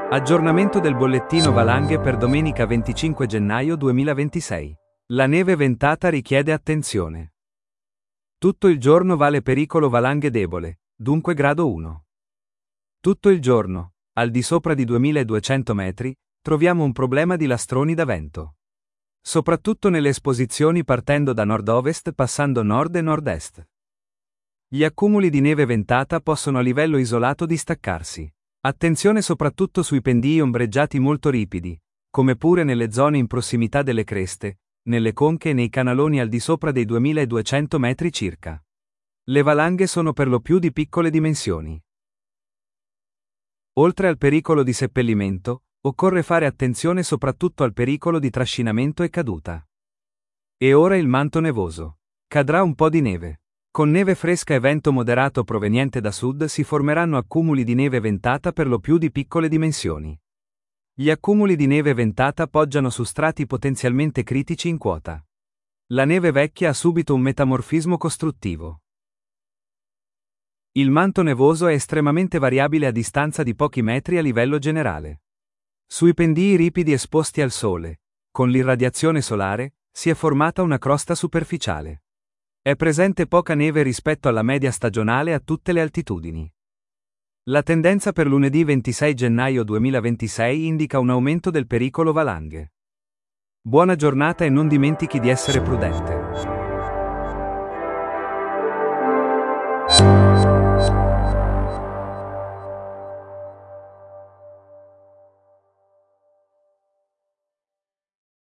Aggiornamento del bollettino valanghe per domenica 25 gennaio 2026. La neve ventata richiede attenzione. Tutto il giorno vale pericolo valanghe debole, dunque grado 1. Tutto il giorno, al di sopra di 2200 metri, troviamo un problema di lastroni da vento. Soprattutto nelle esposizioni partendo da nord-ovest passando nord e nord-est. Gli accumuli di neve ventata possono a livello isolato distaccarsi. Attenzione soprattutto sui pendii ombreggiati molto ripidi, come pure nelle zone in prossimità delle creste, nelle conche e nei canaloni al di sopra dei 2200 metri circa. Le valanghe sono per lo più di piccole dimensioni. Oltre al pericolo di seppellimento, occorre fare attenzione soprattutto al pericolo di trascinamento e caduta. E ora il manto nevoso. Cadrà un po' di neve. Con neve fresca e vento moderato proveniente da sud si formeranno accumuli di neve ventata per lo più di piccole dimensioni. Gli accumuli di neve ventata poggiano su strati potenzialmente critici in quota. La neve vecchia ha subito un metamorfismo costruttivo. Il manto nevoso è estremamente variabile a distanza di pochi metri a livello generale. Sui pendii ripidi esposti al sole, con l'irradiazione solare, si è formata una crosta superficiale. È presente poca neve rispetto alla media stagionale a tutte le altitudini. La tendenza per lunedì 26 gennaio 2026 indica un aumento del pericolo valanghe. Buona giornata e non dimentichi di essere prudente.